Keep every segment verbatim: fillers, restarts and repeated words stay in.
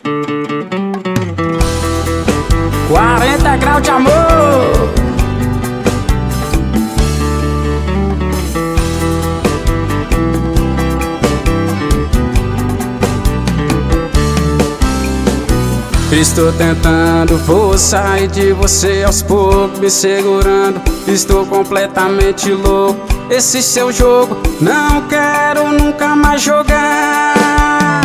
quarenta graus de amor. Estou tentando, vou sair de você aos poucos, me segurando. Estou completamente louco, esse seu jogo não quero nunca mais jogar.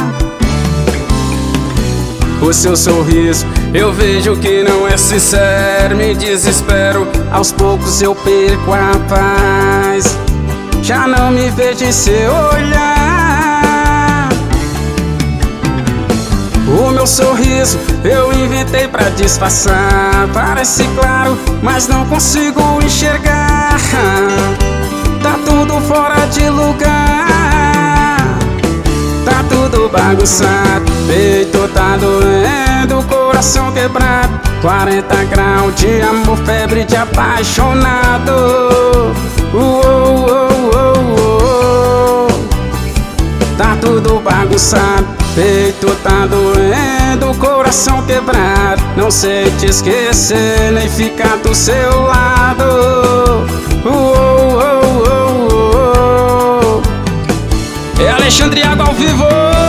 O seu sorriso eu vejo que não é sincero, me desespero, aos poucos eu perco a paz. Já não me vejo em seu olhar. O meu sorriso eu inventei pra disfarçar, parece claro, mas não consigo enxergar. Tá tudo fora de lugar, tá tudo bagunçado, peito tá doendo, coração quebrado. Quarenta graus de amor, febre de apaixonado. Uou, uou, uou, uou. Tá tudo bagunçado, peito tá doendo, coração quebrado. Não sei te esquecer, nem ficar do seu lado. Uou, uou, uou, uou. É Alexandre Água ao vivo.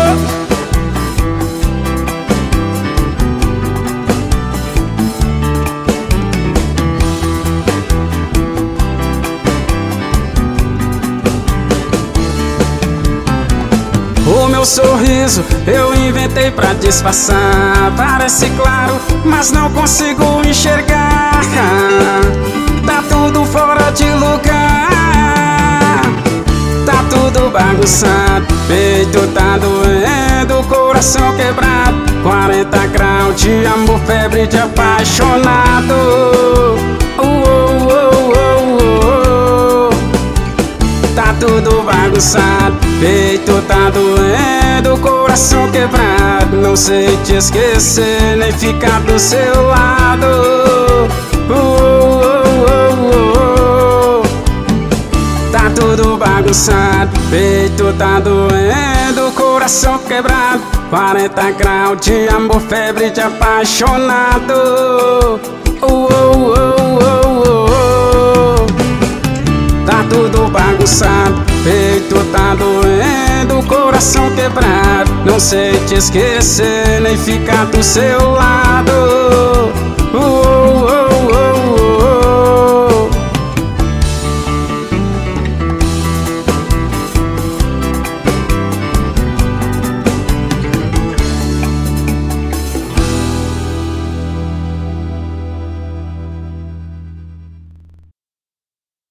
O meu sorriso eu inventei pra disfarçar, parece claro, mas não consigo enxergar. Tá tudo fora de lugar, tá tudo bagunçado, peito tá doendo, coração quebrado. Quarenta graus de amor, febre de apaixonado. Uou, uou, uou, uou. Tá tudo bagunçado, peito tá doendo, coração quebrado. Não sei te esquecer, nem ficar do seu lado. Uou, uou, uou, uou. Tá tudo bagunçado, peito tá doendo, coração quebrado. Quarenta graus de amor, febre de apaixonado. Uou, uou, uou, uou. Tá tudo bagunçado, peito tá doendo, coração quebrado. Não sei te esquecer, nem ficar do seu lado.